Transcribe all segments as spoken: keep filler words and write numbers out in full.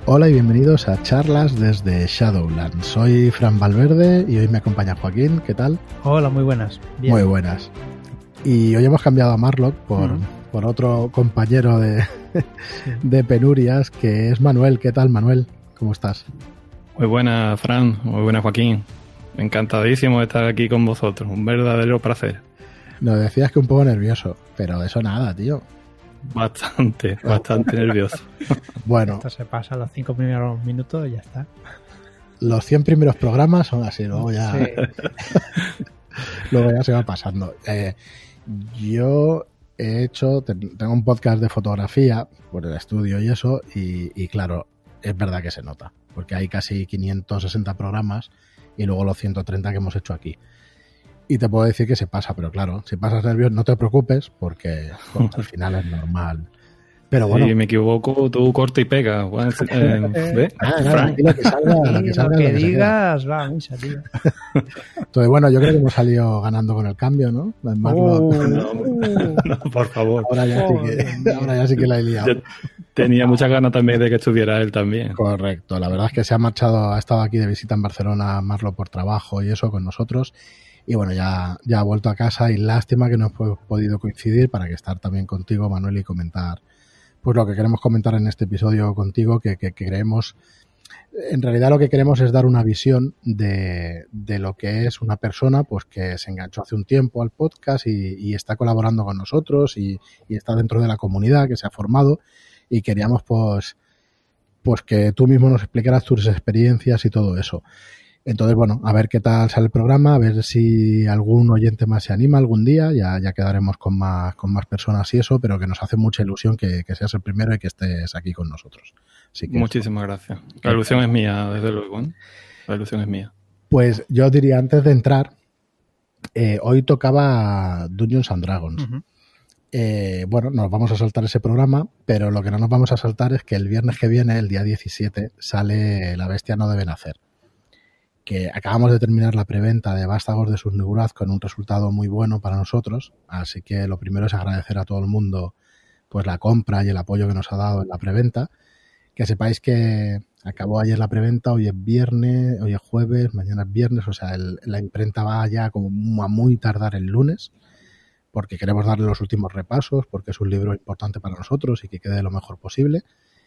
Hola y bienvenidos a charlas desde Shadowlands. Soy Fran Valverde y hoy me acompaña Joaquín. ¿Qué tal? Hola, muy buenas. Bien. Muy buenas. Y hoy hemos cambiado a Marlock por, mm. por otro compañero de, sí. de penurias, que es Manuel. ¿Qué tal, Manuel? ¿Cómo estás? Muy buena, Fran. Muy buena, Joaquín. Encantadísimo de estar aquí con vosotros. Un verdadero placer. Nos decías que un poco nervioso, pero eso nada, tío. Bastante, bastante nervioso. Bueno. Esto se pasa los cinco primeros minutos y ya está. Los cien primeros programas son así, luego ya, sí. luego ya se va pasando. Eh, yo he hecho, tengo un podcast de fotografía por el estudio y eso, y, y claro, es verdad que se nota, porque hay casi quinientos sesenta programas y luego los ciento treinta que hemos hecho aquí. Y te puedo decir que se pasa, pero claro, si pasas nervios no te preocupes porque bueno, al final es normal. Pero bueno. Si me equivoco, tú corta y pega. Bueno, eh, ¿ves? Nada, nada, lo que salga, lo que, salga, lo que, lo que digas, va a misa, tío. Entonces, bueno, yo creo que hemos salido ganando con el cambio, ¿no? Oh, no, no, por favor. Ahora ya, oh, sí que, ahora ya sí que la he liado. Yo tenía muchas ganas también de que estuviera él también. Correcto, la verdad es que se ha marchado, ha estado aquí de visita en Barcelona, Marlo por trabajo y eso con nosotros. Y bueno, ya, ya ha vuelto a casa y lástima que no hemos podido coincidir para que estar también contigo, Manuel, y comentar pues lo que queremos comentar en este episodio contigo, que, que, que creemos, en realidad lo que queremos es dar una visión de, de lo que es una persona pues que se enganchó hace un tiempo al podcast y, y está colaborando con nosotros y, y está dentro de la comunidad que se ha formado y queríamos pues, pues que tú mismo nos explicaras tus experiencias y todo eso. Entonces, bueno, a ver qué tal sale el programa, a ver si algún oyente más se anima algún día, ya, ya quedaremos con más, con más personas y eso, pero que nos hace mucha ilusión que, que seas el primero y que estés aquí con nosotros. Así que muchísimas eso. Gracias. La ilusión es mía, desde luego, ¿eh? La ilusión es mía. Pues yo diría, antes de entrar, eh, hoy tocaba Dungeons and Dragons. Uh-huh. Eh, bueno, nos vamos a saltar ese programa, pero lo que no nos vamos a saltar es que el viernes que viene, el día diecisiete, sale La Bestia no debe nacer. Que acabamos de terminar la preventa de Vástagos de Surnigroth con un resultado muy bueno para nosotros, así que lo primero es agradecer a todo el mundo pues la compra y el apoyo que nos ha dado en la preventa. Que sepáis que acabó ayer la preventa, hoy es viernes, hoy es jueves, mañana es viernes, o sea, el, la imprenta va ya como a muy tardar el lunes, porque queremos darle los últimos repasos, porque es un libro importante para nosotros y que quede lo mejor posible.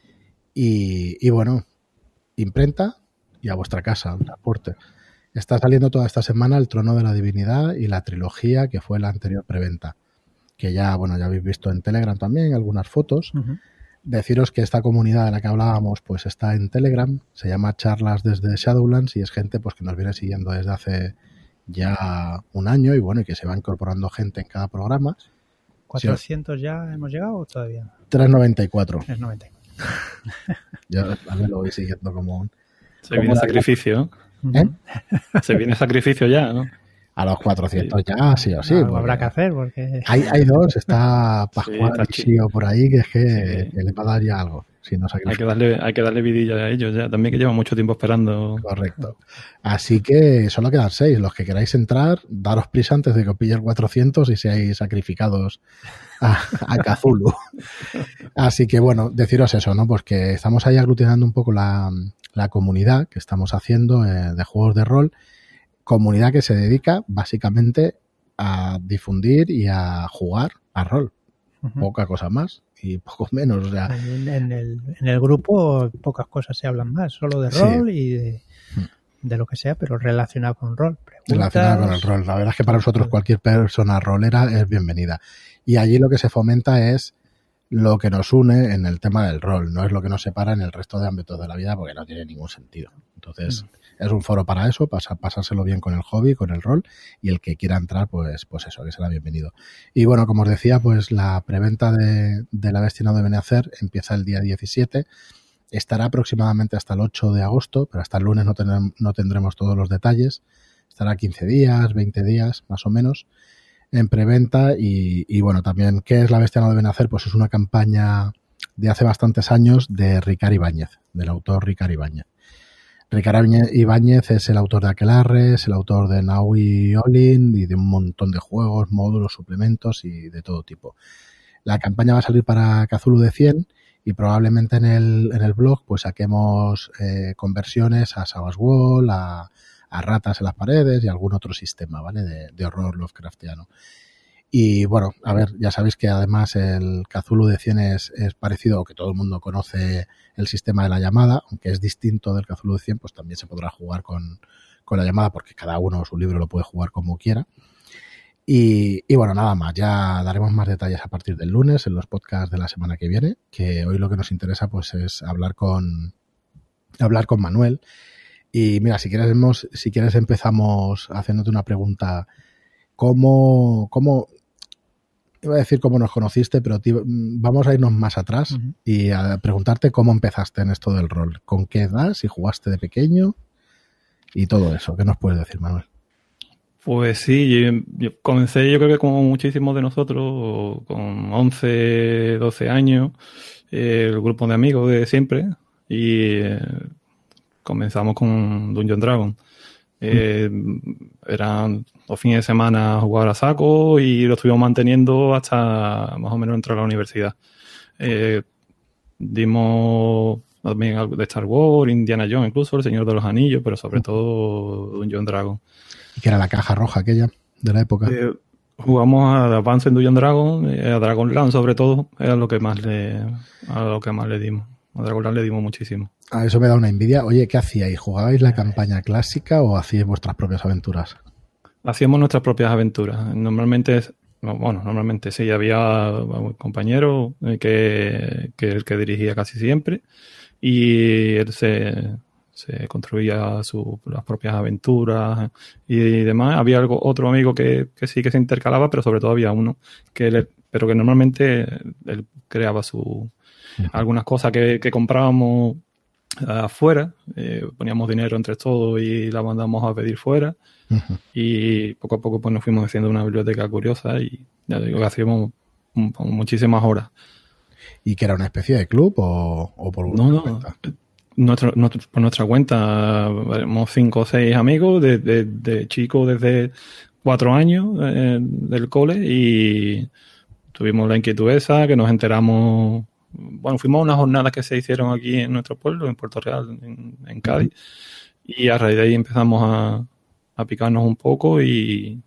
Y, y bueno, imprenta y a vuestra casa, un aporte. Está saliendo toda esta semana El Trono de la Divinidad y la trilogía que fue la anterior preventa, que ya, bueno, ya habéis visto en Telegram también algunas fotos. Uh-huh. Deciros que esta comunidad de la que hablábamos pues está en Telegram, se llama Charlas desde Shadowlands y es gente pues que nos viene siguiendo desde hace ya un año y bueno, y que se va incorporando gente en cada programa. ¿cuatrocientos sí, ya hemos llegado o todavía? trescientos noventa y cuatro. trescientos noventa y cuatro. Yo a mí lo voy siguiendo como un... Se viene sacrificio. ¿Eh? Se viene sacrificio ya, ¿no? A los cuatrocientos sí. Ya, sí o sí. Algo habrá que hacer porque... Hay, hay dos, está Pascual sí, y por ahí, que es que, sí. que le va a dar ya algo. Si no hay, que darle, hay que darle vidilla a ellos ya, también que llevan mucho tiempo esperando. Correcto. Así que solo quedan seis. Los que queráis entrar, daros prisa antes de que os pille el cuatrocientos y seáis sacrificados a, a Cthulhu. Así que bueno, deciros eso, ¿no? Pues que estamos ahí aglutinando un poco la, la comunidad que estamos haciendo eh, de juegos de rol. Comunidad que se dedica básicamente a difundir y a jugar a rol. Uh-huh. Poca cosa más y poco menos. O sea, en, en, el, en el grupo pocas cosas se hablan más, solo de rol sí. y de, de lo que sea, pero relacionado con rol. Preguntas... Relacionado con el rol. La verdad es que para nosotros cualquier persona rolera es bienvenida. Y allí lo que se fomenta es lo que nos une en el tema del rol, no es lo que nos separa en el resto de ámbitos de la vida porque no tiene ningún sentido. Entonces, mm. es un foro para eso, para pasárselo bien con el hobby, con el rol, y el que quiera entrar, pues pues eso, que será bienvenido. Y bueno, como os decía, pues la preventa de, de La Bestia no debe nacer empieza el día diecisiete, estará aproximadamente hasta el ocho de agosto, pero hasta el lunes no, ten, no tendremos todos los detalles, estará quince días, veinte días, más o menos, en preventa y, y bueno, también, ¿qué es La Bestia no debe nacer? Pues es una campaña de hace bastantes años de Ricard Ibáñez, del autor Ricard Ibáñez. Ricard Ibáñez es el autor de Aquelarre, es el autor de Naui Olin y de un montón de juegos, módulos, suplementos y de todo tipo. La campaña va a salir para Cthulhu de cien y probablemente en el, en el blog pues saquemos eh, conversiones a Savage Worlds, a, a ratas en las paredes y algún otro sistema, ¿vale? De, de horror Lovecraftiano. Y bueno, a ver, ya sabéis que además el Cthulhu de cien es, es parecido, o que todo el mundo conoce el sistema de la llamada, aunque es distinto del Cthulhu de cien, pues también se podrá jugar con, con la llamada, porque cada uno su libro lo puede jugar como quiera. Y, y bueno, nada más, ya daremos más detalles a partir del lunes en los podcasts de la semana que viene, que hoy lo que nos interesa pues es hablar con hablar con Manuel. Y mira, si quieres, si quieres empezamos haciéndote una pregunta. ¿Cómo, cómo iba a decir cómo nos conociste, pero te, vamos a irnos más atrás uh-huh. y a preguntarte cómo empezaste en esto del rol? ¿Con qué edad? ¿Si jugaste de pequeño? Y todo eso. ¿Qué nos puedes decir, Manuel? Pues sí, yo, yo comencé yo creo que como muchísimos de nosotros, con once, doce años, eh, el grupo de amigos de siempre, y eh, comenzamos con Dungeon Dragon. Eh, mm. Eran los fines de semana a jugar a saco y lo estuvimos manteniendo hasta más o menos entrar a la universidad. Eh, dimos también algo de Star Wars, Indiana Jones incluso, El Señor de los Anillos, pero sobre todo Dungeon Dragon. ¿Y qué era la caja roja aquella de la época? Eh, jugamos a Advance en Dungeon Dragon, a Dragonlance sobre todo, era lo que más le, a lo que más le dimos. A Dragonlance le dimos muchísimo. A eso me da una envidia. Oye, ¿qué hacíais? ¿Jugabais la campaña clásica o hacíais vuestras propias aventuras? Hacíamos nuestras propias aventuras. Normalmente, bueno, normalmente sí, había un compañero que, que el que dirigía casi siempre y él se, se construía su, las propias aventuras y demás. Había algo, otro amigo que, que sí que se intercalaba, pero sobre todo había uno que él, pero que normalmente él creaba su uh-huh. algunas cosas que, que comprábamos afuera, eh, poníamos dinero entre todos y la mandamos a pedir fuera uh-huh. y poco a poco pues nos fuimos haciendo una biblioteca curiosa y ya digo que hacíamos un, un, muchísimas horas. ¿Y que era una especie de club o, o por no, no, cuenta? Nuestro, nuestro, por nuestra cuenta éramos cinco o seis amigos de, de, de chicos desde cuatro años eh, del cole y tuvimos la inquietud esa que nos enteramos. Bueno, fuimos a unas jornadas que se hicieron aquí en nuestro pueblo, en Puerto Real, en, en Cádiz, y a raíz de ahí empezamos a, a picarnos un poco y,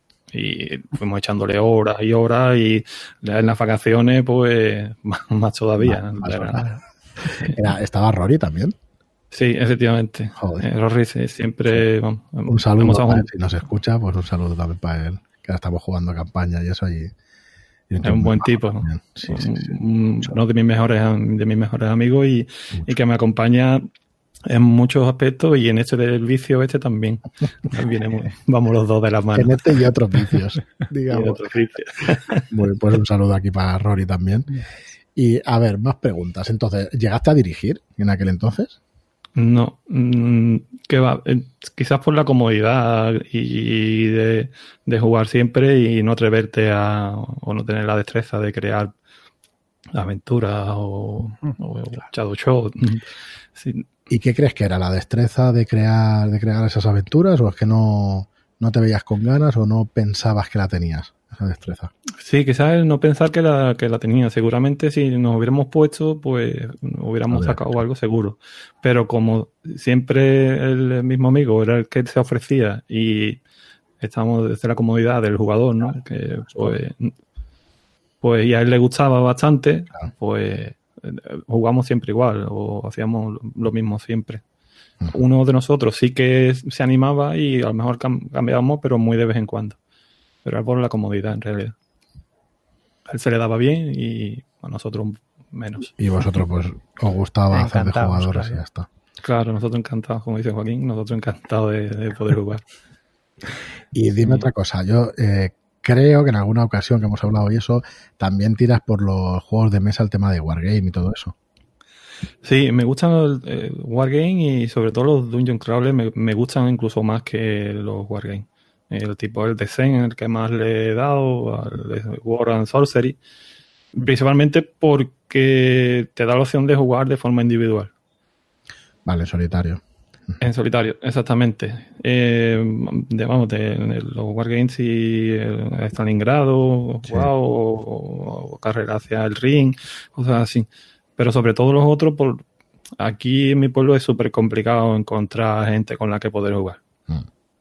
y fuimos echándole horas y horas y en las vacaciones pues más, más todavía. Más, más Era, ¿Estaba Rory también? Sí, efectivamente. Eh, Rory sí, siempre... Vamos, un saludo para él, si nos escucha, pues un saludo también para él, que ahora estamos jugando campaña y eso y... Es un buen tipo, ¿no? Sí, sí, sí. Uno de mis mejores de mis mejores amigos y, y que me acompaña en muchos aspectos y en este del vicio este también. Viene, vamos los dos de la mano. En este y otros vicios, digamos. Y otros vicios. Bueno, pues un saludo aquí para Rory también. Y a ver, más preguntas. Entonces, ¿llegaste a dirigir en aquel entonces? No, que va, quizás por la comodidad y de, de jugar siempre y no atreverte a o no tener la destreza de crear aventuras o, o shadow show. Sí. ¿Y qué crees que era? ¿La destreza de crear de crear esas aventuras o es que no, no te veías con ganas o no pensabas que la tenías, esa destreza? Sí, quizás el no pensar que la, que la tenía. Seguramente si nos hubiéramos puesto, pues hubiéramos Joder. sacado algo seguro. Pero como siempre el mismo amigo era el que se ofrecía y estábamos desde la comodidad del jugador, ¿no? Que pues, pues y a él le gustaba bastante, claro. Pues jugamos siempre igual o hacíamos lo mismo siempre. Uh-huh. Uno de nosotros sí que se animaba y a lo mejor cambiábamos, pero muy de vez en cuando. Pero era por la comodidad, en realidad. A él se le daba bien y a nosotros menos. Y vosotros, pues, os gustaba hacer de jugadores claro. Y ya está. Claro, nosotros encantados, como dice Joaquín, nosotros encantados de, de poder jugar. Y dime sí. otra cosa, yo eh, creo que en alguna ocasión que hemos hablado y eso, también tiras por los juegos de mesa el tema de Wargame y todo eso. Sí, me gustan el eh, Wargame y sobre todo los Dungeon Crawler me, me gustan incluso más que los Wargame. El tipo el de Zen, el que más le he dado, al de War and Sorcery, principalmente porque te da la opción de jugar de forma individual. Vale, en solitario. En solitario, exactamente. Eh, de, vamos, de, de los Wargames y el Stalingrado, sí. Wow, o, o, o carrera hacia el ring, cosas así. pero sobre todo los otros, por aquí en mi pueblo es súper complicado encontrar gente con la que poder jugar. Mm.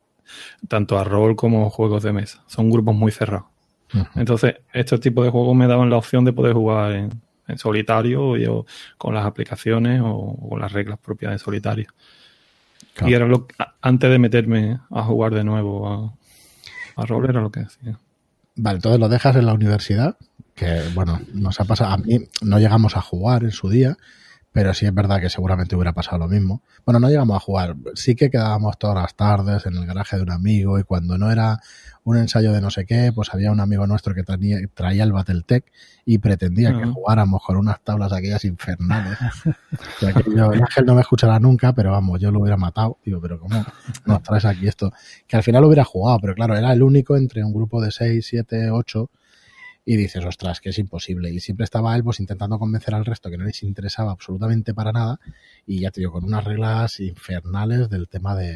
Tanto a rol como juegos de mesa. Son grupos muy cerrados. Uh-huh. Entonces, estos tipos de juegos me daban la opción de poder jugar en, en solitario y, o con las aplicaciones o, o con las reglas propias de solitario. Claro. Y era lo que, antes de meterme a jugar de nuevo a, a rol, era lo que decía. Vale, entonces lo dejas en la universidad, que bueno, nos ha pasado, a mí no llegamos a jugar en su día, pero sí es verdad que seguramente hubiera pasado lo mismo. Bueno, no llegamos a jugar, sí que quedábamos todas las tardes en el garaje de un amigo y cuando no era un ensayo de no sé qué, pues había un amigo nuestro que traía, traía el Battletech y pretendía uh-huh. que jugáramos con unas tablas aquellas infernales. Que aquello, el Ángel no me escuchará nunca, pero vamos, yo lo hubiera matado. Digo, pero ¿cómo nos traes aquí esto? Que al final hubiera jugado, pero claro, era el único entre un grupo de seis, siete, ocho y dices, ostras, que es imposible. Y siempre estaba él pues intentando convencer al resto que no les interesaba absolutamente para nada y ya te digo, con unas reglas infernales del tema de...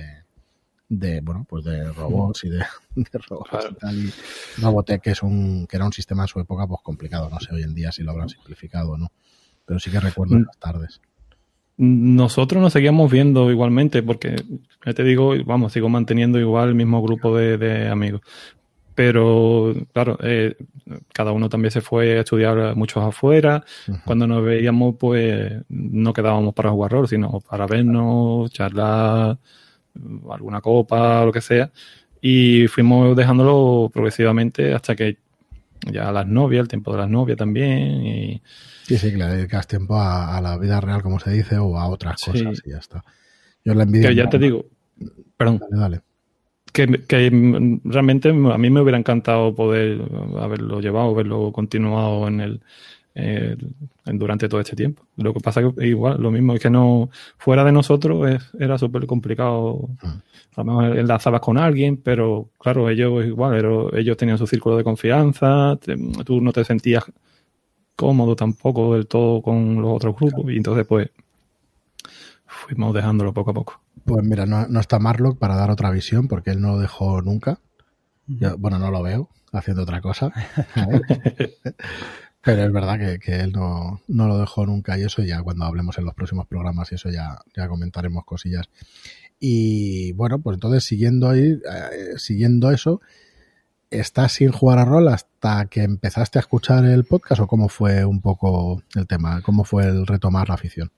de bueno pues de robots y de, de robots claro. y tal y Robotech que es un que era un sistema en su época pues complicado, no sé hoy en día si lo habrán simplificado o no, pero sí que recuerdo las tardes. Nosotros nos seguíamos viendo igualmente porque ya te digo, vamos, sigo manteniendo igual el mismo grupo de, de amigos, pero claro, eh, cada uno también se fue a estudiar muchos afuera. Uh-huh. Cuando nos veíamos pues no quedábamos para jugar rol, sino para vernos, charlar, alguna copa o lo que sea, y fuimos dejándolo progresivamente hasta que ya las novias, el tiempo de las novias también y... sí, sí, que le dedicas tiempo a, a la vida real, como se dice, o a otras sí. cosas y ya está. Yo la envidia... Que ya te digo, perdón, dale, dale. Que, que realmente a mí me hubiera encantado poder haberlo llevado, haberlo continuado en el Eh, durante todo este tiempo. Lo que pasa que igual, lo mismo es que no fuera de nosotros es, era súper complicado. A lo mejor enlazabas con alguien, pero claro, ellos igual, pero ellos tenían su círculo de confianza, te, tú no te sentías cómodo tampoco del todo con los otros grupos y entonces pues fuimos dejándolo poco a poco. Pues mira, no, no está Marlock para dar otra visión porque él no lo dejó nunca. Yo, bueno, no lo veo haciendo otra cosa. Pero es verdad que, que él no, no lo dejó nunca y eso ya cuando hablemos en los próximos programas y eso ya, ya comentaremos cosillas. Y bueno, pues entonces siguiendo ahí, eh, siguiendo eso, ¿estás sin jugar a rol hasta que empezaste a escuchar el podcast o cómo fue un poco el tema? ¿Cómo fue el retomar la afición?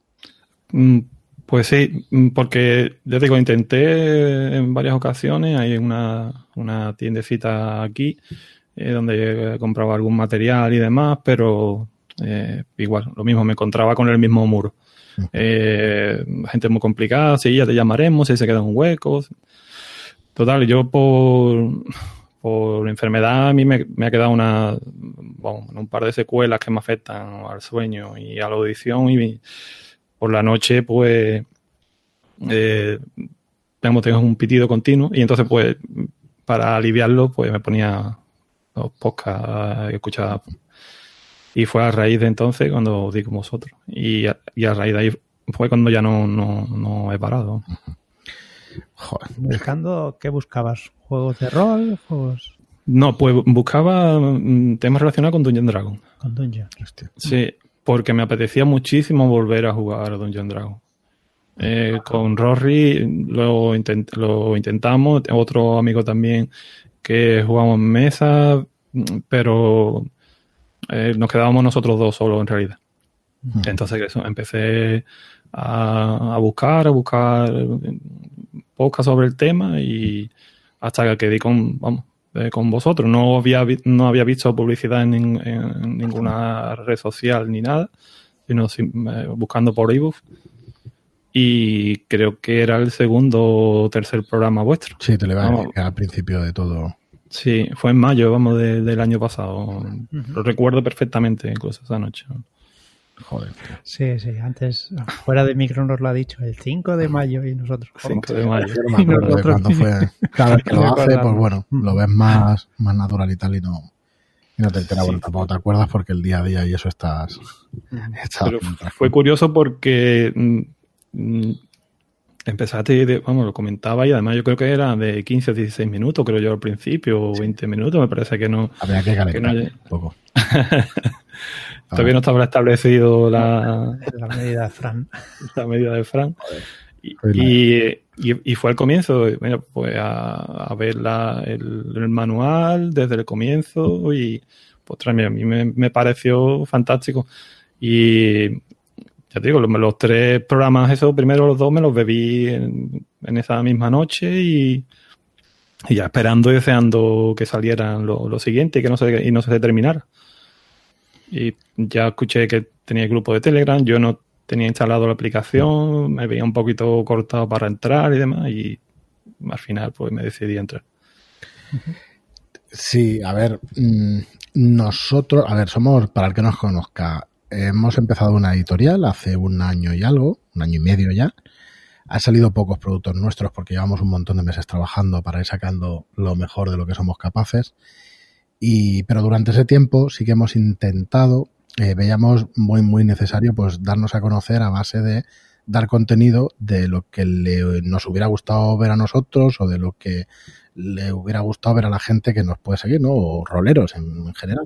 Pues sí, porque ya te digo, intenté en varias ocasiones, hay una, una tiendecita aquí Eh, donde compraba algún material y demás, pero eh, igual, lo mismo, me encontraba con el mismo muro. Eh, gente muy complicada, sí, ya te llamaremos, si se quedan huecos. Total, yo por, por enfermedad a mí me, me ha quedado una, bueno, un par de secuelas que me afectan al sueño y a la audición y por la noche pues eh, tengo, tengo un pitido continuo y entonces pues para aliviarlo pues me ponía los podcasts que escuchaba y fue a raíz de entonces cuando di con vosotros y a, y a raíz de ahí fue cuando ya no, no, no he parado. Joder. ¿Buscando qué buscabas? ¿Juegos de rol? ¿Juegos? No, pues buscaba temas relacionados con Dungeon Dragon. Con Dungeon. Hostia. Sí, porque me apetecía muchísimo volver a jugar a Dungeon Dragon. Eh, con Rory lo, intent, lo intentamos, otro amigo también que jugamos en mesa, pero eh, nos quedábamos nosotros dos solos en realidad. Uh-huh. Entonces eso, empecé a, a buscar, a buscar podcast sobre el tema y hasta que quedé con, vamos, eh, con vosotros. No había, no había visto publicidad en, en, en ninguna red social ni nada, sino eh, buscando por iBook. Y creo que era el segundo o tercer programa vuestro. Sí, te lo iba a decir al principio de todo. Sí, fue en mayo, vamos, de, del año pasado. Uh-huh. Lo recuerdo perfectamente, incluso esa noche. Joder. Sí, sí, antes, fuera de micro nos lo ha dicho, el cinco de mayo y nosotros. cinco de mayo. Yo no me acuerdo de cuándo fue. Cada vez que lo hace, pues bueno, lo ves más, más natural y tal y no... Y no te enteras, sí. Bueno, tampoco te acuerdas porque el día a día y eso estás... estás Pero fue curioso porque... Mm, empezaste, de, vamos, lo comentaba y además yo creo que era de quince o dieciséis minutos, creo yo al principio, o veinte minutos, me parece que no... Habría que calentar no... un poco. Todavía no estaba establecido la, la medida de Fran. La medida de Fran. Y, y, y fue el comienzo, mira, pues a, a ver la, el, el manual desde el comienzo y pues a mí me, me pareció fantástico. Y ya te digo, los, los tres programas, esos primero los dos me los bebí en, en esa misma noche y, y ya esperando y deseando que salieran lo, lo siguiente y que no se, y no se terminara. Y ya escuché que tenía el grupo de Telegram, yo no tenía instalado la aplicación, me veía un poquito cortado para entrar y demás, y al final pues me decidí a entrar. Sí, a ver, nosotros, a ver, somos, para el que nos conozca, hemos empezado una editorial hace un año y algo, un año y medio ya. Han salido pocos productos nuestros porque llevamos un montón de meses trabajando para ir sacando lo mejor de lo que somos capaces. Y, pero durante ese tiempo sí que hemos intentado, eh, veíamos muy, muy necesario pues darnos a conocer a base de dar contenido de lo que le, nos hubiera gustado ver a nosotros o de lo que le hubiera gustado ver a la gente que nos puede seguir, ¿no? O roleros en, en general.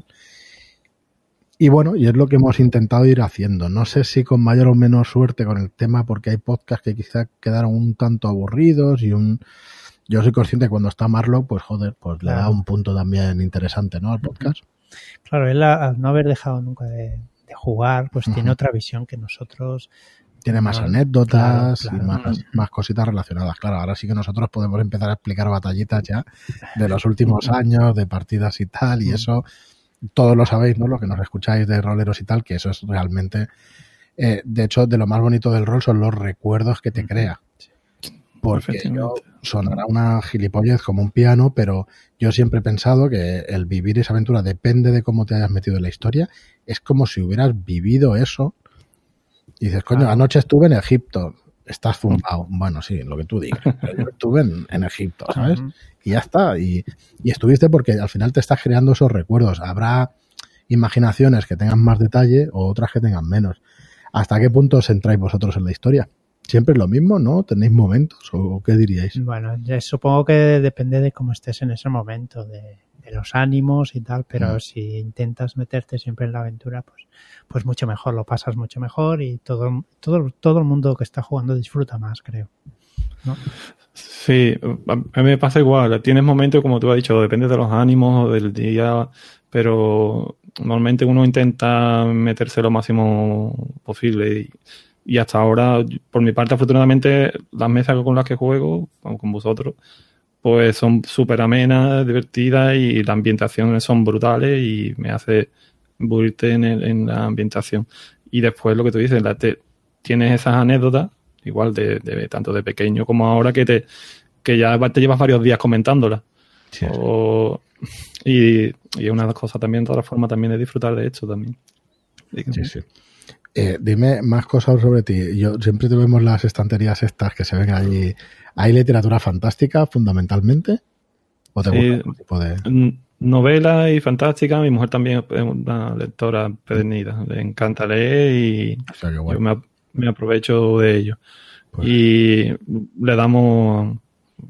Y bueno, y es lo que hemos intentado ir haciendo. No sé si con mayor o menos suerte con el tema, porque hay podcasts que quizá quedaron un tanto aburridos y un... Yo soy consciente que cuando está Marlo, pues joder, pues claro, le da un punto también interesante, ¿no? Al podcast. Claro, él al no haber dejado nunca de, de jugar, pues uh-huh. tiene otra visión que nosotros. Tiene más no, anécdotas claro, claro. y más, más cositas relacionadas. Claro, ahora sí que nosotros podemos empezar a explicar batallitas ya de los últimos años, de partidas y tal, y eso todos lo sabéis, ¿no? Lo que nos escucháis de roleros y tal, que eso es realmente, eh, de hecho, de lo más bonito del rol son los recuerdos que te crea. Porque yo, sonará una gilipollez como un piano, pero yo siempre he pensado que el vivir esa aventura depende de cómo te hayas metido en la historia. Es como si hubieras vivido eso. Y dices, coño, claro. Anoche estuve en Egipto. Estás zumbado. Bueno, sí, lo que tú digas. Pero yo estuve en, en Egipto, ¿sabes? Y ya está. Y, y estuviste porque al final te estás creando esos recuerdos. Habrá imaginaciones que tengan más detalle o otras que tengan menos. ¿Hasta qué punto os entráis vosotros en la historia? ¿Siempre es lo mismo, no? ¿Tenéis momentos o qué diríais? Bueno, yo supongo que depende de cómo estés en ese momento, de, de los ánimos y tal, pero mm. si intentas meterte siempre en la aventura, pues pues mucho mejor, lo pasas mucho mejor y todo todo todo el mundo que está jugando disfruta más, creo, ¿no? Sí, a mí me pasa igual. Tienes momentos, como tú has dicho, depende de los ánimos, del día, pero normalmente uno intenta meterse lo máximo posible y Y hasta ahora, por mi parte, afortunadamente, las mesas con las que juego, con vosotros, pues son súper amenas, divertidas y las ambientaciones son brutales y me hace bullirte en, el, en la ambientación. Y después lo que tú dices, la te, tienes esas anécdotas, igual de, de tanto de pequeño como ahora, que te que ya te llevas varios días comentándolas. Sí, o, y, y una de las cosas también, de otra forma, también es disfrutar de esto también. Sí, sí. Eh, dime más cosas sobre ti. Yo siempre te vemos las estanterías estas que se ven allí. ¿Hay literatura fantástica fundamentalmente? ¿O te sí, gusta algún tipo de...? Novela y fantástica. Mi mujer también es una lectora pedernida. Le encanta leer y o sea, bueno. yo me, me aprovecho de ello. Pues... Y le damos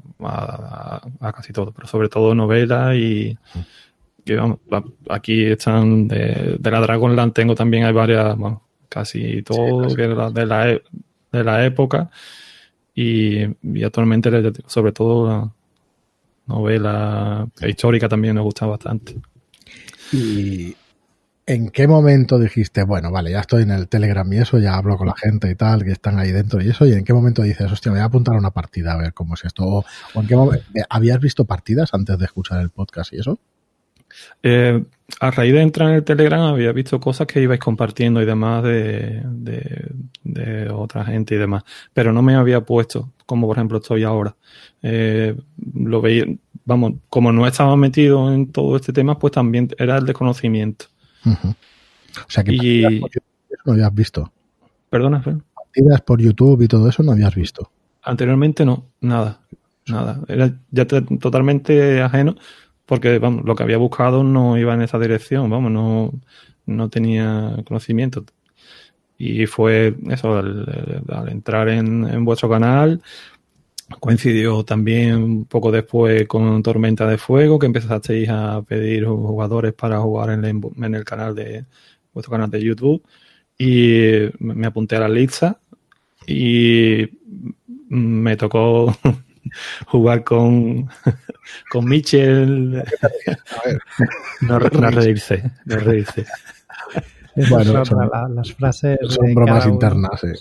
a, a, a casi todo, pero sobre todo novela y... y vamos, aquí están de, de la Dragonlance tengo también, hay varias... Bueno, casi todo sí, que era de la, de la época y, y actualmente sobre todo la novela histórica también me gusta bastante. ¿Y en qué momento dijiste, bueno, vale, ya estoy en el Telegram y eso, ya hablo con la gente y tal, que están ahí dentro y eso, y en qué momento dices, hostia, me voy a apuntar a una partida a ver cómo es esto? O, o en qué momento, ¿habías visto partidas antes de escuchar el podcast y eso? Eh, a raíz de entrar en el Telegram había visto cosas que ibais compartiendo y demás de, de, de otra gente y demás, pero no me había puesto, como por ejemplo estoy ahora. Eh, lo veía, vamos, como no estaba metido en todo este tema, pues también era el desconocimiento. Uh-huh. O sea que y, partidas por YouTube no habías visto. Perdona, Fer. Partidas por YouTube y todo eso no habías visto. Anteriormente no, nada, nada. Era ya te, totalmente ajeno. Porque, vamos, lo que había buscado no iba en esa dirección, vamos, no, no tenía conocimiento. Y fue eso, al, al entrar en, en vuestro canal, coincidió también un poco después con Tormenta de Fuego, que empezasteis a pedir jugadores para jugar en el, en el canal de vuestro canal de YouTube, y me apunté a la lista y me tocó jugar con, con Mitchell. A ver. No, no reírse, no reírse. Bueno, son son, la- las frases son de bromas cada uno. internas, sí.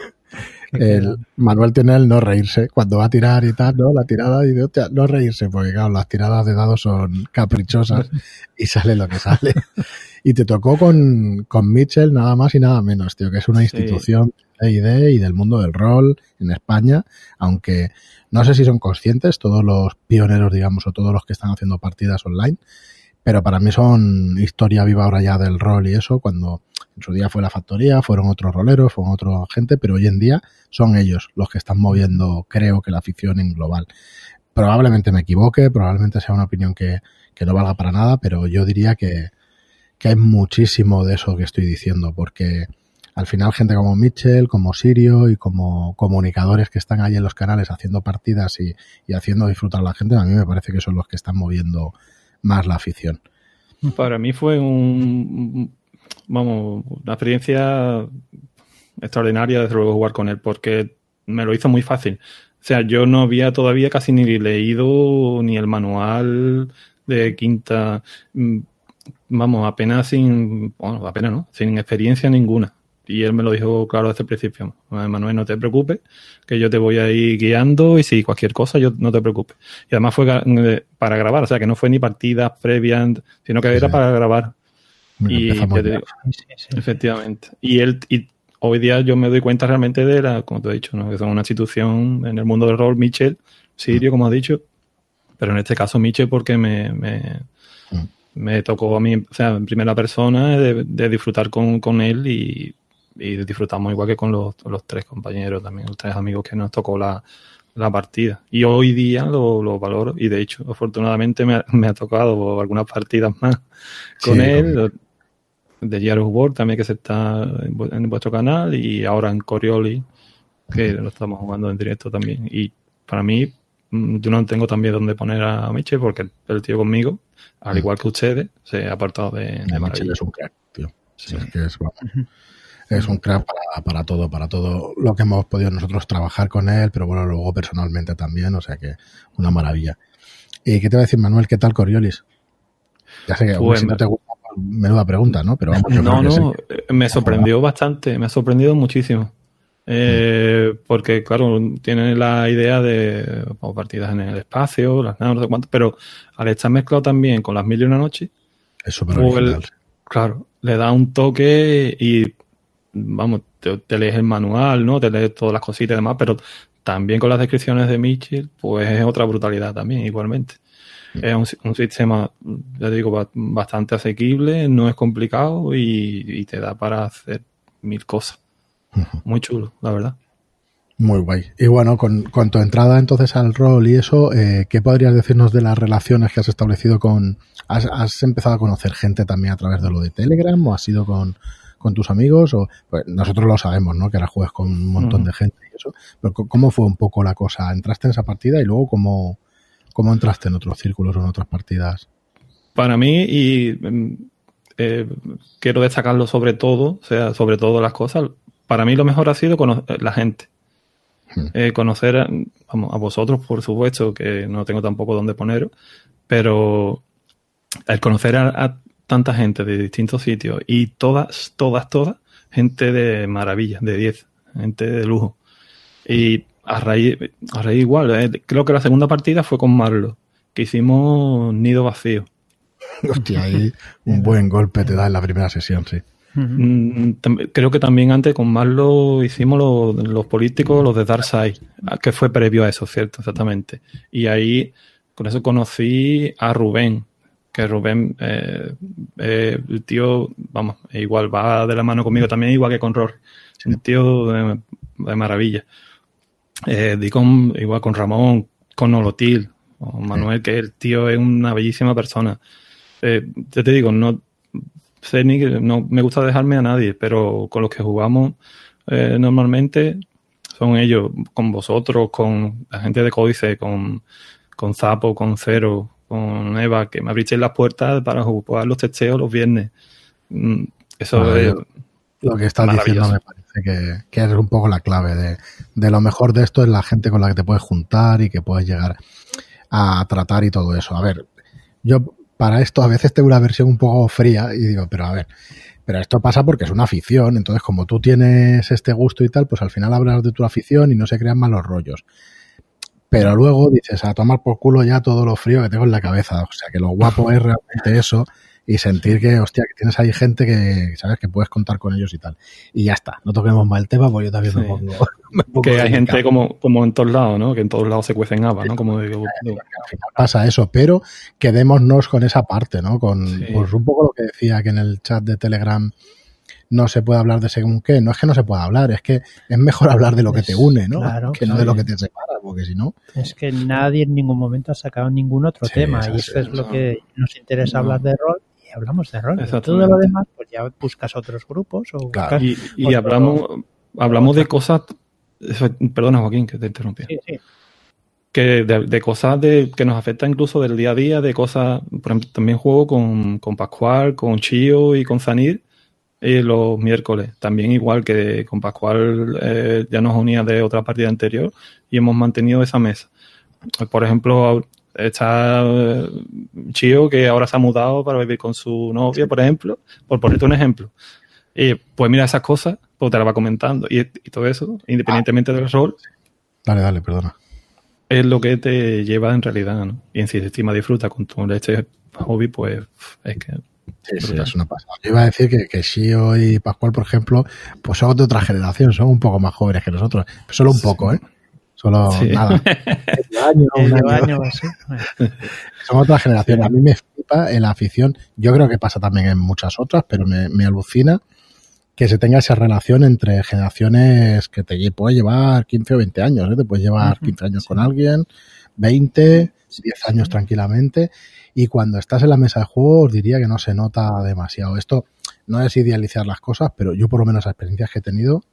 Que El, quedan. Manuel tiene el no reírse cuando va a tirar y tal, ¿no? La tirada y de, hostia, no reírse, porque claro, las tiradas de dados son caprichosas y sale lo que sale. Y te tocó con, con Mitchell nada más y nada menos, tío, que es una Sí. institución de D y D y del mundo del rol en España, aunque no sé si son conscientes todos los pioneros, digamos, o todos los que están haciendo partidas online, pero para mí son historia viva ahora ya del rol y eso, cuando en su día fue la factoría, fueron otros roleros, fueron otra gente, pero hoy en día son ellos los que están moviendo, creo que la afición en global. Probablemente me equivoque, probablemente sea una opinión que, que no valga para nada, pero yo diría que, que hay muchísimo de eso que estoy diciendo, porque al final gente como Mitchell, como Sirio y como comunicadores que están ahí en los canales haciendo partidas y, y haciendo disfrutar a la gente, a mí me parece que son los que están moviendo más la afición. Para mí fue un, vamos, una experiencia extraordinaria desde luego jugar con él, porque me lo hizo muy fácil. O sea, yo no había todavía casi ni leído ni el manual de quinta, vamos, apenas sin, bueno, apenas no, sin experiencia ninguna. Y él me lo dijo claro desde el principio. Manuel, no te preocupes, que yo te voy a ir guiando y si cualquier cosa, yo no te preocupes. Y además fue para grabar, o sea, que no fue ni partidas previas, sino que Sí, era sí. para grabar. Mira, Y empezamos ya te ya. digo, Sí, sí. efectivamente. Y él, y hoy día yo me doy cuenta realmente de la, como te he dicho, ¿no? Que son una institución en el mundo del rol, Mitchell, Sirio, como has dicho, pero en este caso Mitchell porque me, me, Mm. me tocó a mí, o sea, en primera persona, de, de disfrutar con, con él y, y disfrutamos igual que con los, los tres compañeros también, los tres amigos que nos tocó la, la partida. Y hoy día lo, lo valoro y de hecho, afortunadamente me ha, me ha tocado algunas partidas más con Sí, él, con- de Gears of War también que se está en, vu- en vuestro canal y ahora en Corioli que lo estamos jugando en directo también. Y para mí, mm, yo no tengo también dónde poner a Mitchell porque el, el tío conmigo, al Mm. igual que ustedes, se ha apartado de, de Mitchell maravilla. es un crack, tío. Sí. Es que es, vamos, es un crack para, para todo, para todo lo que hemos podido nosotros trabajar con él, pero bueno, luego personalmente también, o sea que una maravilla. ¿Y qué te va a decir, Manuel? ¿Qué tal Coriolis? Ya sé que Pues si me- no te gusta, menuda pregunta, ¿no? Pero vamos, yo No, creo que no, sí. eh, me sorprendió bastante, me ha sorprendido muchísimo. Eh, porque, claro, tiene la idea de vamos, partidas en el espacio, las naves, no sé cuánto, pero al estar mezclado también con las mil y una noches, Es súper pues, original. claro, le da un toque y, vamos, te, te lees el manual, ¿no? Te lees todas las cositas y demás, pero también con las descripciones de Mitchell, pues es otra brutalidad también, igualmente. Es un, un sistema, ya te digo, ba- bastante asequible, no es complicado y, y te da para hacer mil cosas. Muy chulo, la verdad. Muy guay. Y bueno, con, con tu entrada entonces al rol y eso, eh, ¿qué podrías decirnos de las relaciones que has establecido con... ¿Has, has empezado a conocer gente también a través de lo de Telegram o has sido con, con tus amigos? O, pues nosotros lo sabemos, ¿no? Que ahora juegas con un montón Ujú. de gente y eso. Pero ¿cómo fue un poco la cosa? ¿Entraste en esa partida y luego cómo, cómo entraste en otros círculos o en otras partidas? Para mí, y mm, eh, quiero destacarlo sobre todo, o sea, sobre todo las cosas, para mí lo mejor ha sido conocer la gente. Hmm. Eh, conocer a, vamos, a vosotros, por supuesto, que no tengo tampoco dónde poneros, pero el conocer a, a tanta gente de distintos sitios y todas, todas, todas, gente de maravilla, de diez, gente de lujo. Y a raíz, a raíz igual, eh, creo que la segunda partida fue con Marlo, que hicimos Nido Vacío. Hostia, ahí un buen golpe te da en la primera sesión, sí. Ujú. Mm, tam- creo que también antes con Marlo hicimos lo- los políticos, los de Darkseid, que fue previo a eso, ¿cierto? Exactamente. Y ahí, con eso conocí a Rubén, que Rubén, eh, eh, el tío, vamos, igual va de la mano conmigo también, igual que con Rory. Un tío de, de maravilla. Eh, di con, igual con Ramón, con Olotil, con Manuel, que el tío es una bellísima persona. Eh, yo te digo, no sé ni que- no me gusta dejarme a nadie, pero con los que jugamos eh, normalmente son ellos, con vosotros, con la gente de Códice, con, con Zapo, con Cero, con Eva, que me abristeis las puertas para jugar los testeos los viernes. Mm, Eso bueno, es lo que estás diciendo me parece que, que es un poco la clave de, de lo mejor de esto es la gente con la que te puedes juntar y que puedes llegar a tratar y todo eso. A ver, yo para esto a veces tengo una versión un poco fría y digo, pero a ver, pero esto pasa porque es una afición, entonces como tú tienes este gusto y tal, pues al final hablas de tu afición y no se crean malos rollos. Pero luego dices, a tomar por culo ya todo lo frío que tengo en la cabeza. O sea, que lo guapo es realmente eso y sentir que, hostia, que tienes ahí gente que, ¿sabes? Que puedes contar con ellos y tal. Y ya está, no toquemos más el tema porque yo también sí. me, pongo, me pongo... Que hay gente como, como en todos lados, ¿no? Que en todos lados se cuecen habas, ¿no? Como digo, digo. Al final pasa eso, pero quedémonos con esa parte, ¿no? Con sí. pues un poco lo que decía que en el chat de Telegram no se puede hablar de según qué. No es que no se pueda hablar, es que es mejor hablar de lo que te une, ¿no? Claro, que no de lo que te separa, porque si no... Es que nadie en ningún momento ha sacado ningún otro sí, tema y eso es lo que nos interesa no. hablar de rol y hablamos de rol. Y todo lo demás, pues ya buscas otros grupos o claro. buscas... Y, y hablamos, hablamos de cosas... Perdona, Joaquín, que te interrumpí. Sí, sí. Que de, de cosas de, que nos afectan incluso del día a día, de cosas... Por ejemplo, también juego con, con Pascual, con Chío y con Zanir. Y los miércoles, también igual que con Pascual eh, ya nos unía de otra partida anterior y hemos mantenido esa mesa. Por ejemplo, está eh, Chío que ahora se ha mudado para vivir con su novia, por ejemplo, por ponerte un ejemplo. Y pues mira esas cosas, pues te las va comentando y, y todo eso, independientemente ah. del rol. Dale, dale, perdona. Es lo que te lleva en realidad, ¿no? Y si encima disfruta con tu leche hobby, pues es que... Sí, sí, es una pasada. Yo iba a decir que, que Shio y Pascual, por ejemplo, pues son de otra generación, son un poco más jóvenes que nosotros. Solo un poco, ¿eh? Solo sí. nada. Un año, un año. año así. Son otra generación. A mí me flipa en la afición. Yo creo que pasa también en muchas otras, pero me, me alucina que se tenga esa relación entre generaciones que te puede llevar quince o veinte años, ¿eh? Te puedes llevar quince años sí. con alguien, veinte, diez años tranquilamente. Y cuando estás en la mesa de juego, os diría que no se nota demasiado. Esto no es idealizar las cosas, pero yo por lo menos las experiencias que he tenido,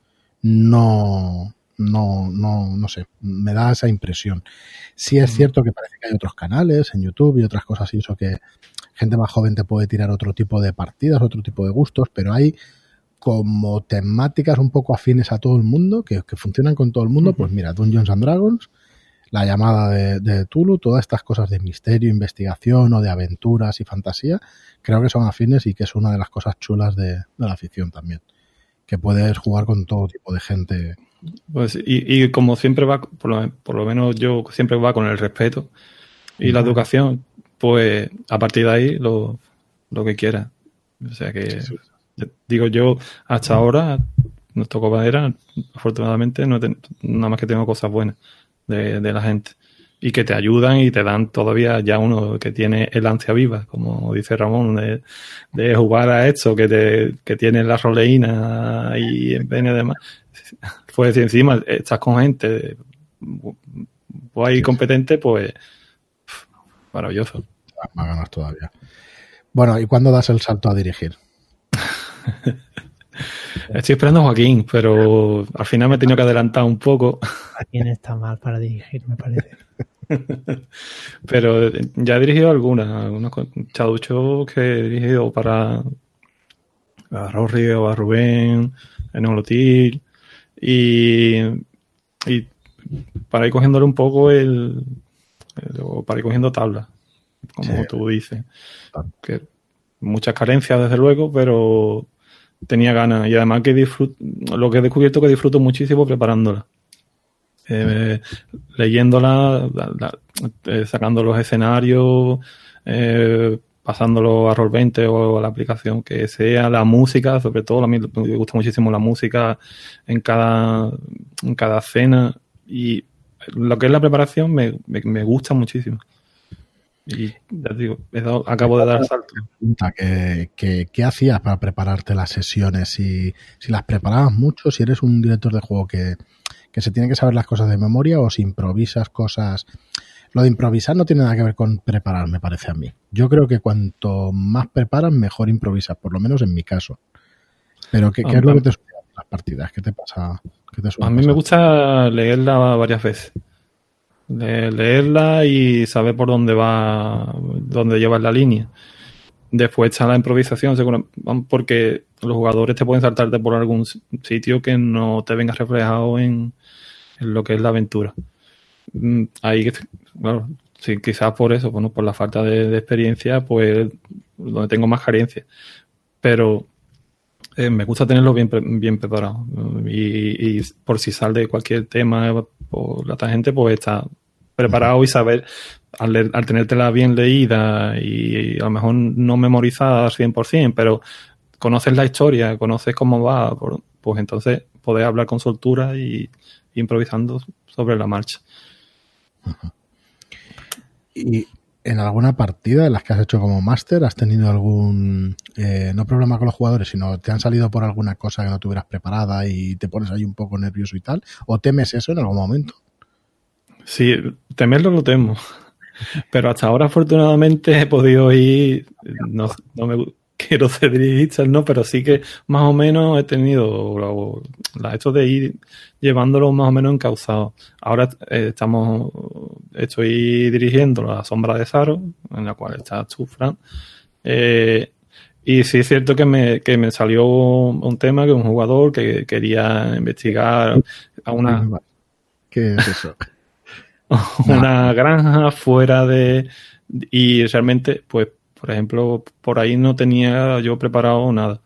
no, no, no, no sé, me da esa impresión. Sí es cierto que parece que hay otros canales en YouTube y otras cosas y eso que gente más joven te puede tirar otro tipo de partidas, otro tipo de gustos, pero hay como temáticas un poco afines a todo el mundo, que, que funcionan con todo el mundo. Uh-huh. Pues mira, Dungeons and Dragons, La llamada de, de Tulu, todas estas cosas de misterio, investigación o de aventuras y fantasía, creo que son afines y que es una de las cosas chulas de, de la afición también, que puedes jugar con todo tipo de gente. Pues y, y como siempre va, por lo, por lo menos yo siempre va con el respeto y uh-huh. la educación, pues a partir de ahí lo, lo que quiera. O sea que, sí, sí. digo yo, hasta uh-huh. ahora, nos tocó madera, afortunadamente, no ten, nada más que tengo cosas buenas. De, de la gente y que te ayudan y te dan todavía ya uno que tiene el ansia viva, como dice Ramón, de, de jugar a esto, que te que tiene la roleína y en y demás. Pues si encima estás con gente pues ahí competente, pues maravilloso. Más ganas todavía. Bueno, ¿y cuándo das el salto a dirigir? Estoy esperando a Joaquín, pero al final me he tenido que adelantar un poco. Joaquín está mal para dirigir, me parece. Pero ya he dirigido algunas, algunos chaduchos que he dirigido para a Rory o a Rubén, en Olotil, y, y para ir cogiéndole un poco el, el o para ir cogiendo tablas, como sí. tú dices. Que muchas carencias, desde luego, pero tenía ganas y además que disfruto, lo que he descubierto que disfruto muchísimo preparándola, eh, leyéndola, la, la, eh, sacando los escenarios, eh, pasándolo a Roll veinte o a la aplicación que sea, la música, sobre todo a mí me gusta muchísimo la música en cada en cada escena y lo que es la preparación me, me, me gusta muchísimo. Y ya digo, he dado, acabo de dar salto. ¿Qué, qué, ¿Qué hacías para prepararte las sesiones? Si, si las preparabas mucho, si eres un director de juego que, que se tiene que saber las cosas de memoria o si improvisas cosas. Lo de improvisar no tiene nada que ver con preparar, me parece a mí. Yo creo que cuanto más preparas, mejor improvisas, por lo menos en mi caso. Pero ¿qué, qué es lo que te sucede en las partidas? ¿Qué te pasa? ¿Qué te a mí pasar? Me gusta leerla varias veces. De leerla y saber por dónde va, dónde lleva la línea. después está la improvisación, porque los jugadores te pueden saltarte por algún sitio que no te venga reflejado en, en lo que es la aventura. Ahí, claro, sí, quizás por eso, bueno, por la falta de, de experiencia, pues donde tengo más carencia. Pero eh, me gusta tenerlo bien, bien preparado. Y, y por si sale cualquier tema por la tangente, pues está preparado y saber, al, leer, al tenértela bien leída y, y a lo mejor no memorizada al cien por ciento, pero conoces la historia, conoces cómo va, pues entonces podés hablar con soltura y, y improvisando sobre la marcha. Uh-huh. ¿Y en alguna partida de las que has hecho como máster has tenido algún, eh, no problema con los jugadores, sino te han salido por alguna cosa que no tuvieras preparada y te pones ahí un poco nervioso y tal? ¿O temes eso en algún momento? Sí, temerlo lo temo. Pero hasta ahora afortunadamente he podido ir, no, no me quiero ser dirigista, no, pero sí que más o menos he tenido la hecho de ir llevándolo más o menos encauzado. Ahora eh, estamos, estoy dirigiendo La Sombra de Zaro, en la cual está tú, Fran. Eh, y sí es cierto que me, que me salió un tema que un jugador que quería investigar a una... ¿Qué es eso? una no. granja fuera de... Y realmente, pues, por ejemplo, por ahí no tenía yo preparado nada.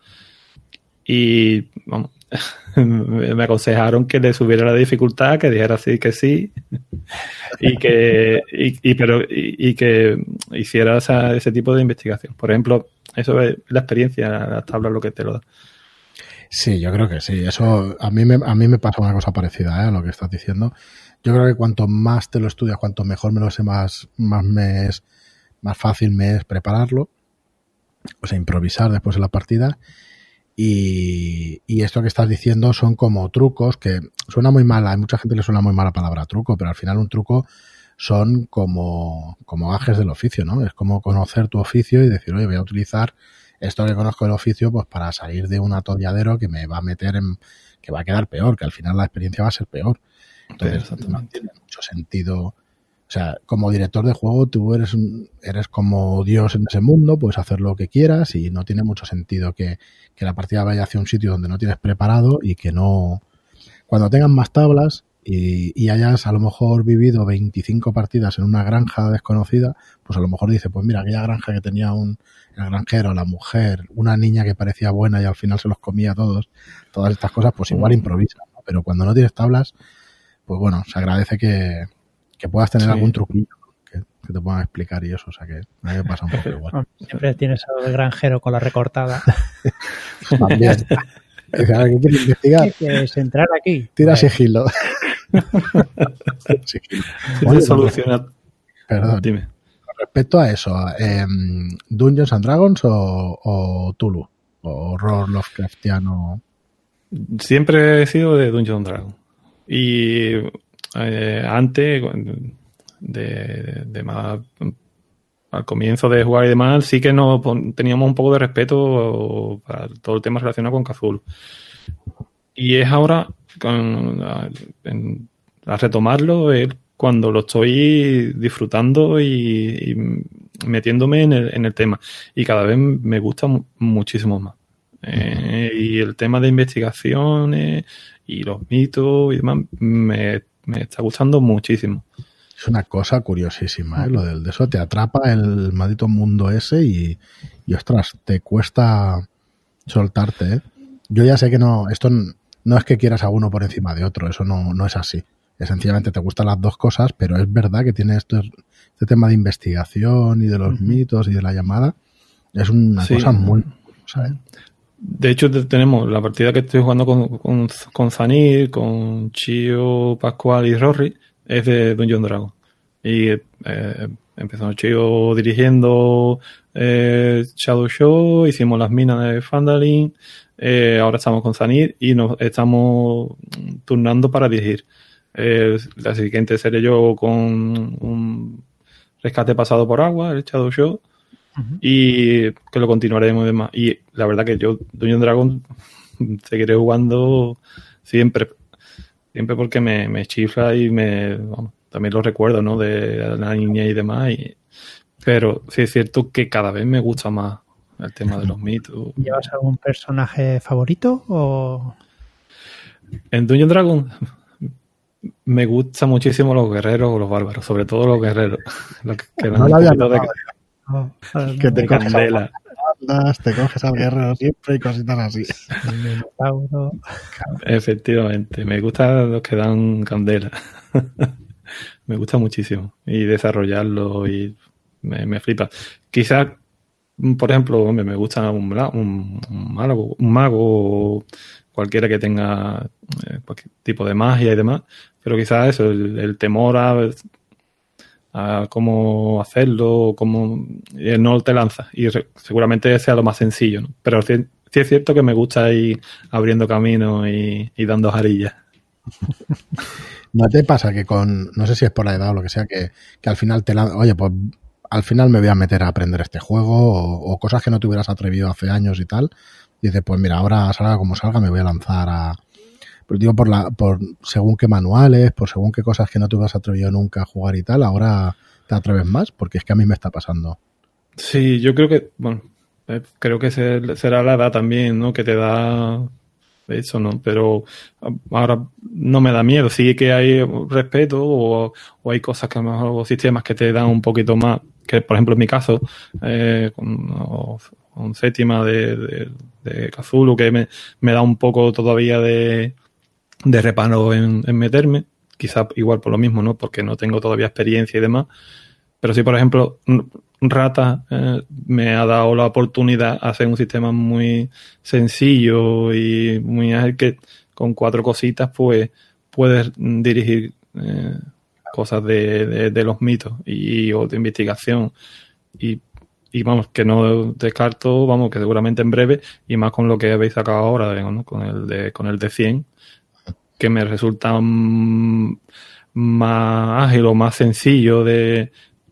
Y, vamos, me aconsejaron que le subiera la dificultad, que dijera sí que sí, y que y, y pero y, y que hiciera esa, ese tipo de investigación. Por ejemplo, eso es la experiencia, las tablas lo que te lo da. Sí, yo creo que sí. Eso a mí me, a mí me pasa una cosa parecida, ¿eh? A lo que estás diciendo. Yo creo que cuanto más te lo estudias, cuanto mejor me lo sé, más, más me es, más fácil me es prepararlo, o sea, improvisar después de la partida. Y, y esto que estás diciendo son como trucos que suena muy mal, a mucha gente le suena muy mal la palabra truco, pero al final un truco son como, como gajes del oficio, ¿no? Es como conocer tu oficio y decir, oye, voy a utilizar esto que conozco del oficio pues para salir de un atolladero que me va a meter en, que va a quedar peor, que al final la experiencia va a ser peor. Entonces sí, no tiene mucho sentido. O sea, como director de juego tú eres un, eres como Dios en ese mundo, puedes hacer lo que quieras y no tiene mucho sentido que, que la partida vaya hacia un sitio donde no tienes preparado y que no... Cuando tengan más tablas y, y hayas a lo mejor vivido veinticinco partidas en una granja desconocida, pues a lo mejor dice, pues mira, aquella granja que tenía un el granjero, la mujer, una niña que parecía buena y al final se los comía a todos, todas estas cosas, pues igual improvisa, ¿no? Pero cuando no tienes tablas, pues bueno, se agradece que, que puedas tener sí. algún truquillo que, que te puedan explicar y eso, o sea que a mí me pasa un poco igual. Siempre tienes algo de granjero con la recortada. También. ¿Qué quieres investigar? ¿Qué quieres entrar aquí? Tira sigilo. sigilo. Oye, soluciona. Perdón. Dime. Con respecto a eso, eh, ¿Dungeons and Dragons o, o Tulu? ¿O horror Lovecraftiano? Siempre he sido de Dungeons and Dragons. Y eh, antes, de, de, de más, al comienzo de jugar y demás, sí que nos teníamos un poco de respeto para todo el tema relacionado con Cthulhu. Y es ahora, con, a, en, a retomarlo, es cuando lo estoy disfrutando y, y metiéndome en el, en el tema. Y cada vez me gusta muchísimo más. Eh, y el tema de investigaciones y los mitos y demás me, me está gustando muchísimo. Es una cosa curiosísima, ¿eh? Lo del de eso te atrapa el maldito mundo ese y, y ostras, te cuesta soltarte, ¿eh? Yo ya sé que no, esto no es que quieras a uno por encima de otro, eso no, no es así. Es sencillamente te gustan las dos cosas, pero es verdad que tiene esto, este tema de investigación y de los uh-huh. mitos y de la llamada, es una sí. cosa muy curiosa, ¿eh? De hecho, tenemos la partida que estoy jugando con, con, con Zanir, con Chio, Pascual y Rory, es de Dungeons Dragons. Y eh, empezó Chio dirigiendo eh, Shadow Show, hicimos las minas de Phandalin, eh, ahora estamos con Zanir y nos estamos turnando para dirigir. Eh, la siguiente seré yo con un rescate pasado por agua, el Shadow Show. Uh-huh. Y que lo continuaremos y demás. Y la verdad que yo Dungeons Dragons seguiré jugando siempre. Siempre porque me, me chifla y me vamos, también lo recuerdo, ¿no? De la niña y demás. Y, pero sí es cierto que cada vez me gusta más el tema de los mitos. ¿Llevas algún personaje favorito o...? En Dungeons Dragon me gustan muchísimo los guerreros o los bárbaros, sobre todo los guerreros. Los que, que no dan un poquito de, Oh, que te coges candela. Al, te coges al guerrero siempre y cositas así. El minotauro. Efectivamente, me gustan los que dan candela. Me gusta muchísimo. Y desarrollarlo y me, me flipa. Quizás, por ejemplo, hombre, me gusta un, un, un mago, un mago cualquiera que tenga eh, cualquier tipo de magia y demás, pero quizás eso, el, el temor a, a cómo hacerlo, cómo eh, no te lanza, y re, seguramente sea lo más sencillo, ¿no? Pero sí, sí es cierto que me gusta ir abriendo camino y, y dando jarillas. ¿No te pasa que con, no sé si es por la edad o lo que sea, que, que al final te lanza, oye, pues al final me voy a meter a aprender este juego o, o cosas que no te hubieras atrevido hace años y tal? Y dices, pues mira, ahora salga como salga, me voy a lanzar a... Pero digo, por la por según qué manuales, por según qué cosas que no te hubieras atrevido nunca a jugar y tal, ahora te atreves más, porque es que a mí me está pasando. Sí, yo creo que, bueno, eh, creo que ser, será la edad también, ¿no? Que te da eso, ¿no? Pero ahora no me da miedo. Sí que hay respeto o, o hay cosas que a lo mejor, o sistemas que te dan un poquito más, que por ejemplo en mi caso, eh, con, o, con séptima de, de, de Cthulhu, que me, me da un poco todavía de, de reparo en, en meterme, quizá igual por lo mismo, ¿no? Porque no tengo todavía experiencia y demás, pero sí, por ejemplo, Rata eh, me ha dado la oportunidad de hacer un sistema muy sencillo y muy ágil que con cuatro cositas pues puedes dirigir eh, cosas de, de, de los mitos y o de investigación y Y vamos, que no descarto, vamos, que seguramente en breve, y más con lo que habéis sacado ahora, ¿no? con el de con el de cien, que me resulta m- más ágil o más sencillo de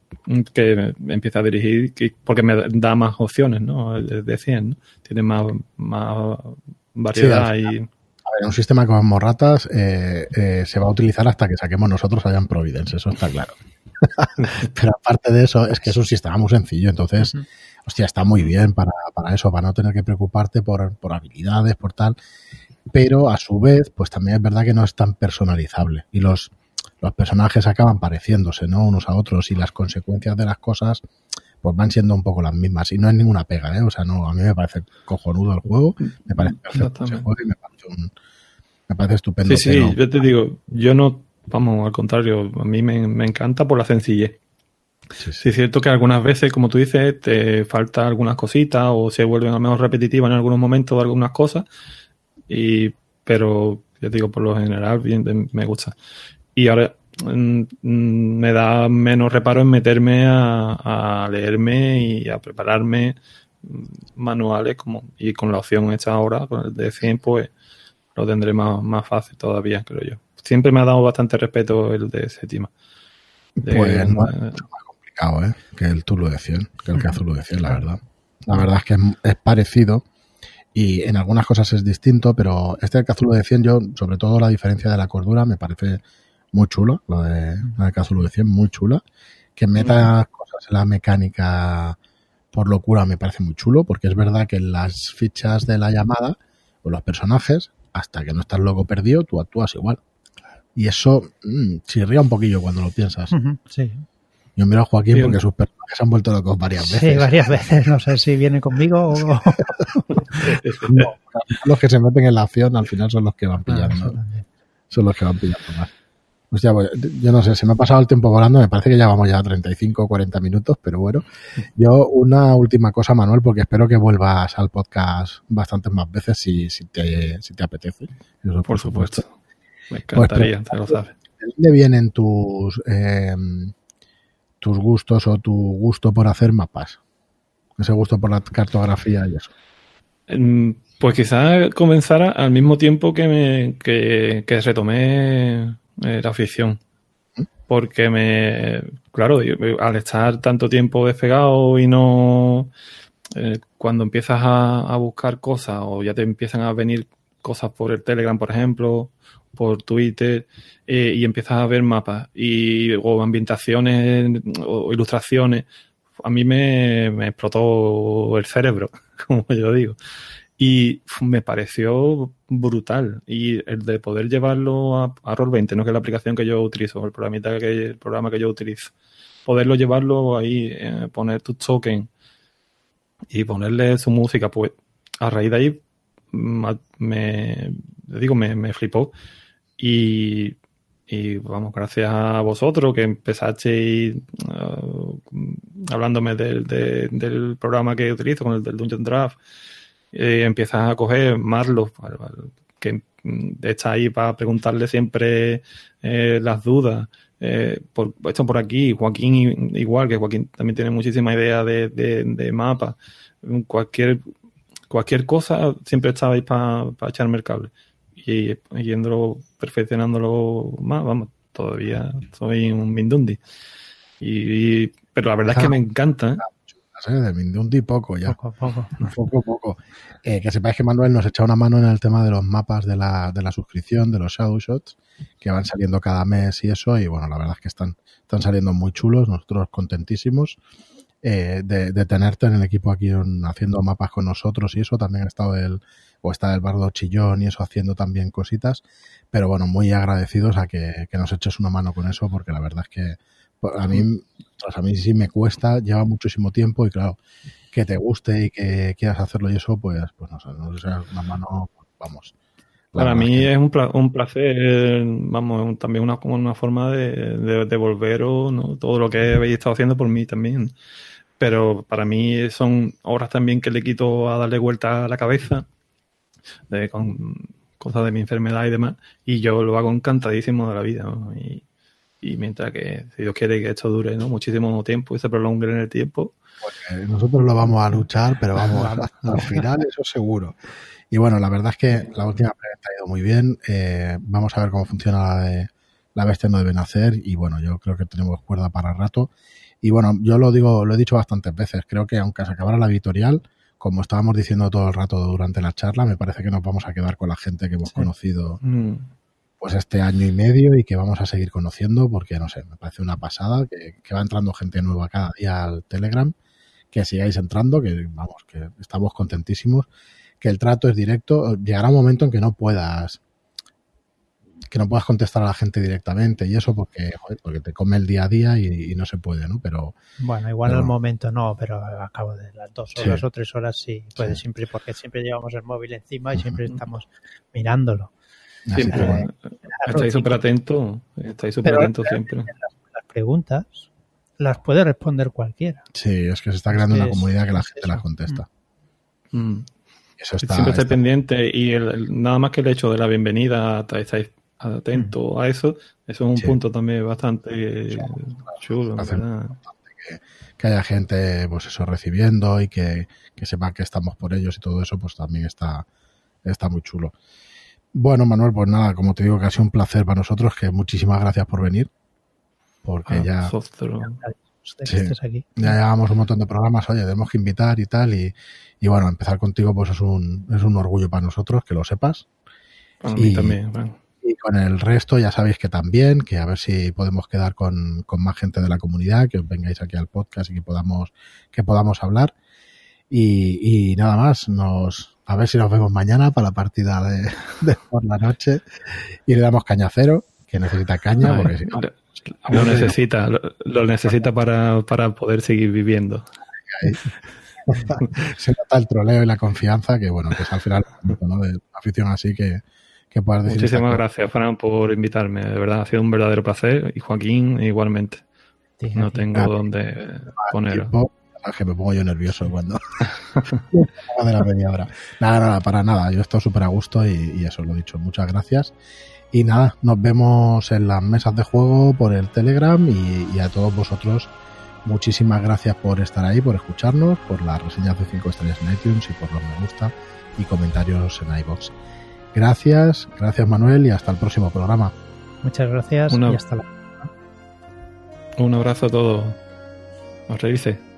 que empieza a dirigir, que, porque me da más opciones, ¿no? El de cien, ¿no? Tiene más, más variedad. Sí, y... A ver, un sistema como Ratas eh, eh, se va a utilizar hasta que saquemos nosotros allá en Providence, eso está claro. Pero aparte de eso, es que es un sistema muy sencillo, entonces, uh-huh. hostia, está muy bien para, para eso, para no tener que preocuparte por, por habilidades, por tal, pero a su vez, pues también es verdad que no es tan personalizable y los, los personajes acaban pareciéndose, ¿no? Unos a otros y las consecuencias de las cosas pues van siendo un poco las mismas y no es ninguna pega, ¿eh? O sea, no, a mí me parece cojonudo el juego, me parece perfecto ese juego y me parece, un, me parece estupendo. Sí, sí, no. Yo te digo, yo no... Vamos, al contrario, a mí me, me encanta por la sencillez. Sí, sí. sí, es cierto que algunas veces, como tú dices, te falta algunas cositas o se vuelven a lo mejor repetitivas en algunos momentos algunas cosas, y pero ya te digo, por lo general bien, me gusta. Y ahora mm, me da menos reparo en meterme a, a leerme y a prepararme manuales como y con la opción hecha ahora, con el de cien, pues lo tendré más, más fácil todavía, creo yo. Siempre me ha dado bastante respeto el de séptima. De, pues es mucho más complicado, ¿eh? Que el Cthulhu de cien, que el Cthulhu de cien, la verdad. La verdad es que es, es parecido y en algunas cosas es distinto, pero este Cthulhu de cien, yo, sobre todo la diferencia de la cordura, me parece muy chulo, lo de, lo de Cthulhu de cien, muy chula. Que meta uh-huh. cosas en la mecánica por locura me parece muy chulo, porque es verdad que en las fichas de la llamada, o los personajes, hasta que no estás loco perdido, tú actúas igual. Y eso mmm, chirría un poquillo cuando lo piensas. Uh-huh, sí. Yo miro a Joaquín sí, porque sus personajes se han vuelto locos varias veces. Sí, varias veces. No sé si viene conmigo o... no, los que se meten en la acción al final son los que van pillando. Ah, son los que van pillando más. Hostia, pues, yo no sé, se me ha pasado el tiempo volando. Me parece que ya vamos ya a treinta y cinco o cuarenta minutos, pero bueno. Yo una última cosa, Manuel, porque espero que vuelvas al podcast bastantes más veces si, si, te, si te apetece. Eso, por, por supuesto. supuesto. Me encantaría, pues, te lo sabes. ¿De dónde vienen tus eh, tus gustos o tu gusto por hacer mapas? Ese gusto por la cartografía y eso. Pues quizás comenzara al mismo tiempo que me que, que retomé eh, la afición. Porque me, claro, al estar tanto tiempo despegado y no, eh, cuando empiezas a, a buscar cosas o ya te empiezan a venir cosas por el Telegram, por ejemplo, por Twitter, eh, y empiezas a ver mapas y o ambientaciones o ilustraciones, a mí me, me explotó el cerebro, como yo digo. Y me pareció brutal. Y el de poder llevarlo a, a Roll veinte, no que es la aplicación que yo utilizo, el programita que, el programa que yo utilizo, poderlo llevarlo ahí, eh, poner tus tokens y ponerle su música, pues a raíz de ahí me, me digo, me, me flipó. Y, y vamos, gracias a vosotros que empezasteis uh, hablándome del, de, del programa que utilizo, con el del Dungeon Draft. Eh, empiezas a coger Marlo, que está ahí para preguntarle siempre eh, las dudas. Eh, por, esto por aquí, Joaquín igual, que Joaquín también tiene muchísima idea de, de, de mapas. Cualquier, cualquier cosa siempre estaba ahí para pa echarme el cable. Y yéndolo, perfeccionándolo más, vamos, todavía soy un Mindundi. Y, y, pero la verdad es que me encanta, ¿eh? De Mindundi poco ya. Poco a poco. Poco, poco. Eh, que sepáis que Manuel nos echa una mano en el tema de los mapas de la, de la suscripción, de los Shadow Shots, que van saliendo cada mes y eso, y bueno, la verdad es que están, están saliendo muy chulos, nosotros contentísimos eh, de, de tenerte en el equipo aquí en, haciendo mapas con nosotros y eso. También ha estado el, o está el Bardo Chillón y eso, haciendo también cositas, pero bueno, muy agradecidos a que, que nos eches una mano con eso, porque la verdad es que a mí, pues a mí sí me cuesta, lleva muchísimo tiempo y claro, que te guste y que quieras hacerlo y eso, pues, pues no sé, no sé, una mano, vamos. Para mí es, que... es un, pla- un placer, vamos, también una, como una forma de, de devolveros, ¿no?, todo lo que habéis estado haciendo por mí también. Pero para mí son horas también que le quito a darle vuelta a la cabeza de, con cosas de mi enfermedad y demás, y yo lo hago encantadísimo de la vida, ¿no? Y, Y mientras que, si Dios quiere que esto dure, ¿no?, muchísimo tiempo y se prolongue en el tiempo. Pues nosotros lo vamos a luchar, pero vamos hasta el final, eso seguro. Y bueno, la verdad es que la última pregunta ha ido muy bien. Eh, vamos a ver cómo funciona la de La Bestia no debe nacer. Y bueno, yo creo que tenemos cuerda para rato. Y bueno, yo lo digo, lo he dicho bastantes veces. Creo que aunque se acabara la editorial, como estábamos diciendo todo el rato durante la charla, me parece que nos vamos a quedar con la gente que hemos sí. conocido. Mm. Pues este año y medio y que vamos a seguir conociendo porque, no sé, me parece una pasada que, que va entrando gente nueva cada día al Telegram, que sigáis entrando, que vamos, que estamos contentísimos, que el trato es directo. Llegará un momento en que no puedas que no puedas contestar a la gente directamente y eso porque, joder, porque te come el día a día y, y no se puede, ¿no? Pero bueno, igual pero, al momento no, pero a cabo de las dos horas sí. o tres horas sí, puede sí. siempre, porque siempre llevamos el móvil encima y siempre estamos mirándolo. Siempre. Estáis súper atentos. Estáis súper atentos siempre. Las, las preguntas las puede responder cualquiera. Sí, es que se está creando es una es, comunidad que la gente eso. las contesta. Mm. Eso está, siempre estáis pendiente y el, el, nada más que el hecho de la bienvenida, estáis atentos mm. a eso. Eso es un sí. punto también bastante sí, claro, chulo. ¿Verdad? Que, que haya gente, pues eso, recibiendo y que, que sepa que estamos por ellos y todo eso, pues también está, está muy chulo. Bueno, Manuel, pues nada, como te digo, que ha sido un placer para nosotros, que muchísimas gracias por venir, porque ah, ya, sí, aquí. ya llevamos un montón de programas, oye, tenemos que invitar y tal, y, y bueno, empezar contigo pues es un, es un orgullo para nosotros, que lo sepas. Para y, mí también. Bueno. Y con el resto ya sabéis que también, que a ver si podemos quedar con, con más gente de la comunidad, que os vengáis aquí al podcast y que podamos, que podamos hablar. Y, y nada más, nos a ver si nos vemos mañana para la partida de, de por la noche y le damos caña cero, que necesita caña. Ay, porque si no, lo, lo necesita, lo, lo necesita para, para poder seguir viviendo. Se nota el troleo y la confianza, que bueno, que es al final, ¿no?, de afición así que, que puedas decir. Muchísimas gracias, Fran, por invitarme. De verdad, ha sido un verdadero placer. Y Joaquín, igualmente. Sí, no tengo ah, dónde ponerlo. Tiempo. Que me pongo yo nervioso cuando de la media hora. Nada, nada, para nada. Yo he estado súper a gusto y, y eso lo he dicho. Muchas gracias. Y nada, nos vemos en las mesas de juego por el Telegram y, y a todos vosotros muchísimas gracias por estar ahí, por escucharnos, por las reseñas de cinco estrellas en iTunes y por los me gusta y comentarios en iVoox. Gracias, gracias Manuel y hasta el próximo programa. Muchas gracias Una, y hasta la próxima. Un abrazo a todos. Os reírse.